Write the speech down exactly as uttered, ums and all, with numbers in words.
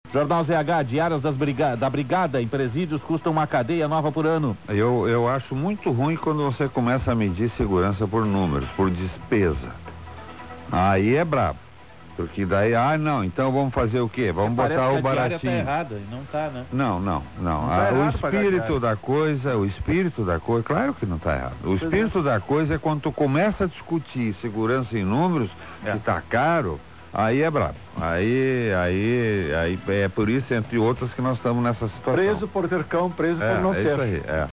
Jornal Z H, diárias das briga da brigada em presídios custam uma cadeia nova por ano. Eu, eu acho muito ruim quando você começa a medir segurança por números, por despesa. Aí é brabo. Porque daí, ah não, então vamos fazer o quê? Vamos Parece botar que o baratinho. a diária tá errada, e não tá, né? Não, não, não. Não tá ah, o errado pagar espírito diária. da coisa, o espírito da coisa, claro que não está errado. O Pois espírito é. da coisa é quando tu começa a discutir segurança em números, É. que tá caro, aí é brabo. Aí, aí, aí é por isso, entre outras, que nós estamos nessa situação. Preso por ter cão, preso É, por não é ter. isso aí, é.